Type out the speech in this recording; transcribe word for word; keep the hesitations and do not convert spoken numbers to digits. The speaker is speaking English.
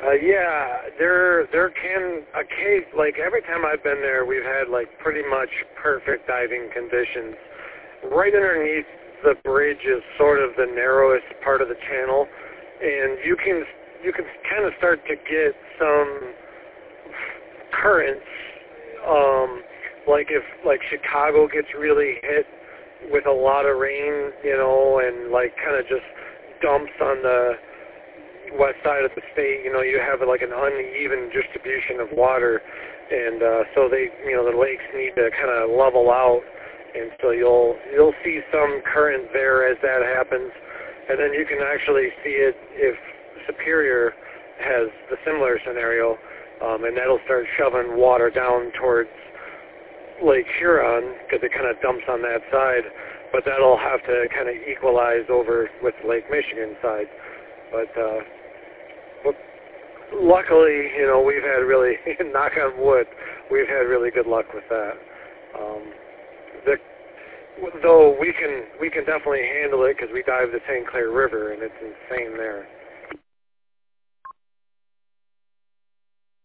Uh, yeah, there there can a case like every time I've been there, we've had like pretty much perfect diving conditions. Right underneath the bridge is sort of the narrowest part of the channel, and you can you can kind of start to get some currents. Um, like if like Chicago gets really hit with a lot of rain, you know, and like kind of just dumps on the west side of the state, you know, you have like an uneven distribution of water, and uh, so they, you know, the lakes need to kind of level out, and so you'll you'll see some current there as that happens, and then you can actually see it if Superior has the similar scenario, um, and that'll start shoving water down towards Lake Huron because it kind of dumps on that side, but that'll have to kind of equalize over with Lake Michigan side. But, uh, but luckily, you know, we've had really, knock on wood, we've had really good luck with that. Um, the, though we can we can definitely handle it because we dive the Saint Clair River and it's insane there.